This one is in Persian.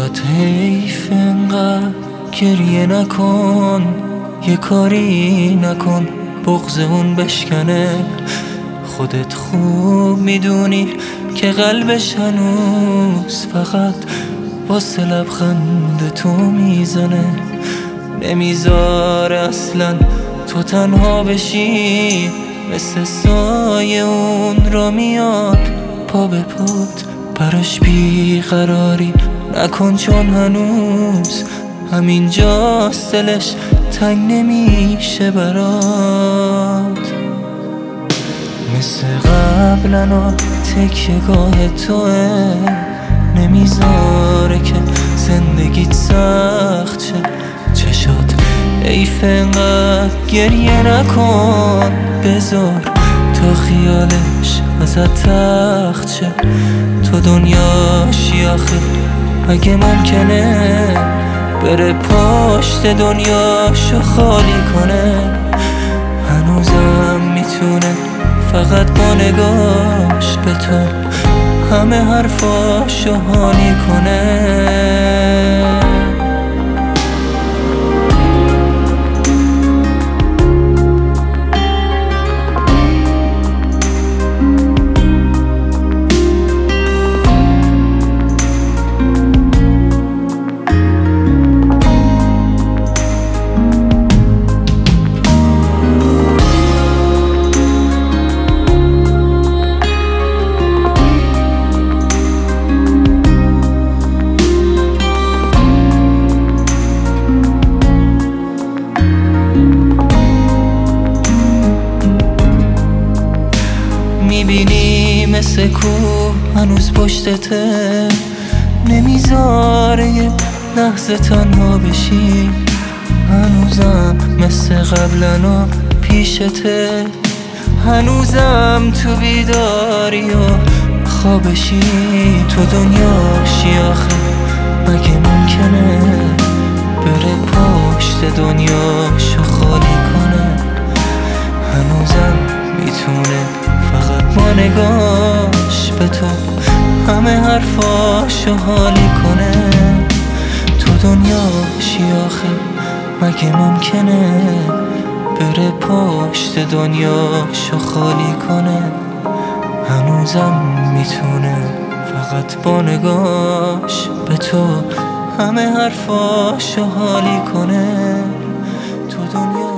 چقدر حیف انقدر گریه نکن، یه کاری نکن بغض اون بشکنه. خودت خوب میدونی که قلبش هنوز فقط واسه لبخند تو میزنه. نمیذاره اصلا تو تنها بشی، مثل سایه اون را میاد پا به پات. براش بیقراری نکن چون هنوز همینجاست، دلش تنگ نمیشه برات. مثل قبلنا تکیه‌گاه توه، نمیذاره که زندگیت سخت شه. چشات حیف انقدر گریه نکن، بذار تا خیالش ازت تخت شه. تو دنیاشی آخه اگه ممکنه بره پشت دنیاشو خالی کنه. هنوزم میتونه فقط با نگاش به تو همه حرفاشو حالی کنه. میبینی مثل کوه هنوز پشتته، نمیذاره یه لحظه تنها بشی. هنوزم مثل قبلنا پیشته، هنوزم تو بیداری و خوابشی. تو دنیاشی آخه مگه ممکنه بره پشت دنیاشو خالی کنه. هنوزم میتونه فقط با نگاش به تو همه حرفاشو حالی کنه. تو دنیاشی آخه مگه ممکنه بره پشت دنیاشو خالی کنه. هنوزم میتونه فقط با نگاش به تو همه حرفاشو حالی کنه. تو دنیا